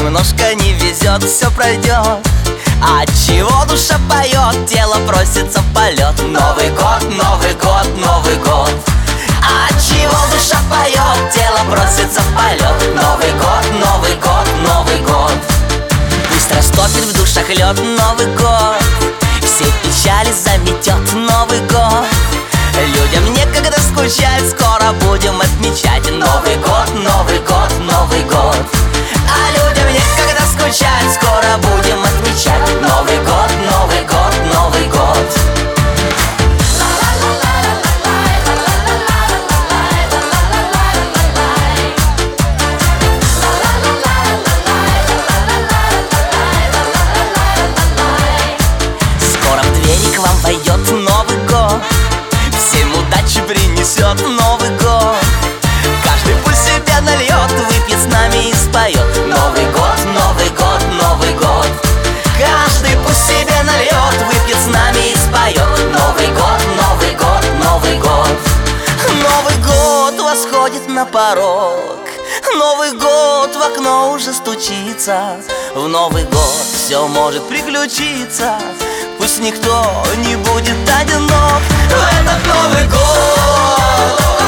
немножко не везет, все пройдет. Отчего душа поет, тело просится в полет. Новый год, Новый год, Новый год. Отчего душа поет, тело просится в полет. Новый год, Новый год, Новый год. Пусть растопит в душах лед Новый год, все печали заметет Новый год. Людям некогда скучать, скоро будем отмечать Новый год, Новый год, Новый год. А людям некогда скучать, скоро будем отмечать Новый год, Новый год, Новый год. Скоро в двери к вам войдет Новый год, всем удачи принесет Новый год. Каждый пусть себе нальет, выпьет с нами и споет Новый год, Новый год, Новый год. Каждый пусть себе нальет, выпьет с нами и споет Новый год, Новый год, Новый год. Новый год восходит на порог, Новый год в окно уже стучится. В Новый год все может приключиться, пусть никто не будет одинок в этот Новый год.